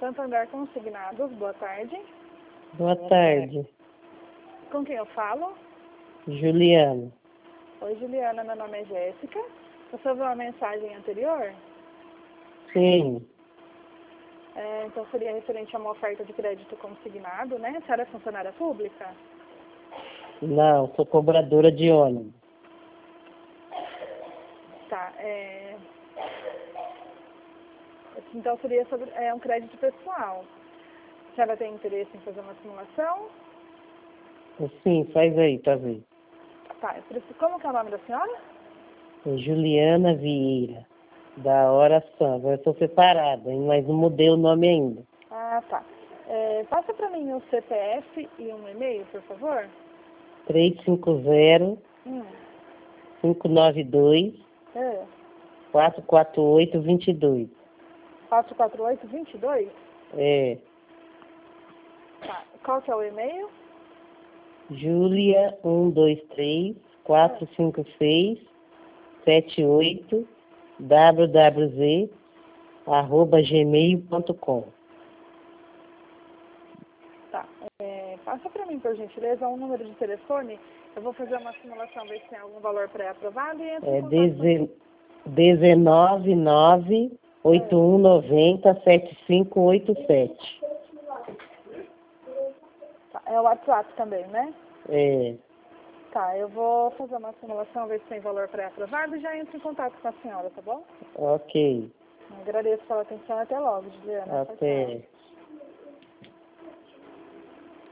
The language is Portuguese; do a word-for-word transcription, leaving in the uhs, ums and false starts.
Santander Consignados, boa tarde. Boa tarde, Com quem eu falo? Juliana. Oi, Juliana, meu nome é Jéssica. Você ouviu uma mensagem anterior? Sim, É, então seria referente a uma oferta de crédito consignado, né? A senhora é funcionária pública? não, sou cobradora de ônibus. Tá, é... Então seria sobre é, um crédito pessoal. A senhora tem interesse em fazer uma simulação? Sim, faz aí, tá vendo? Tá, eu preciso... como que é o nome da senhora? É Juliana Vieira, da Hora Samba. Eu estou separada, hein, mas não mudei o nome ainda. Ah, tá. É, passa para mim o C P F e um e-mail, por favor. três cinco zero, Hum. cinco nove dois, É. quatro quatro oito, dois dois. quatro quatro oito, dois dois? É, Tá. Qual que é o e-mail? Julia um dois três, quatro cinco seis, sete oito, www, arroba gmail ponto com. Tá. É, passa para mim, por gentileza, um número de telefone. Eu vou fazer uma simulação, ver se tem algum valor pré-aprovado e entro em É contato com... dezenove nove oito um nove zero sete cinco oito sete. Tá. É o WhatsApp também, né? É, Tá, eu vou fazer uma simulação, ver se tem valor pré-aprovado e já entro em contato com a senhora, tá bom? ok. Agradeço pela atenção e até logo, Juliana. Tchau, tchau. Até.